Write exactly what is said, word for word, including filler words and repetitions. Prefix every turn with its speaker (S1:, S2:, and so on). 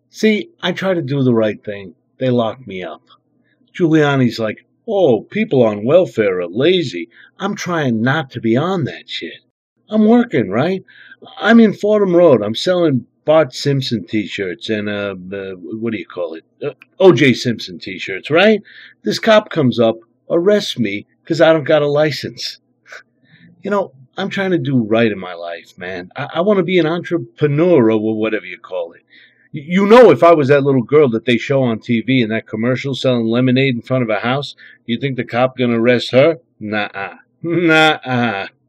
S1: See, I try to do the right thing. They lock me up. Giuliani's like, oh, people on welfare are lazy. I'm trying not to be on that shit. I'm working, right? I'm in Fordham Road. I'm selling Bart Simpson t-shirts and, uh, uh what do you call it? Uh, O J Simpson t-shirts, right? This cop comes up, arrests me because I don't got a license. You know, I'm trying to do right in my life, man. I, I want to be an entrepreneur or whatever you call it. You know, if I was that little girl that they show on T V in that commercial selling lemonade in front of a house, you think the cop gonna arrest her? Nah-uh. Nah-uh.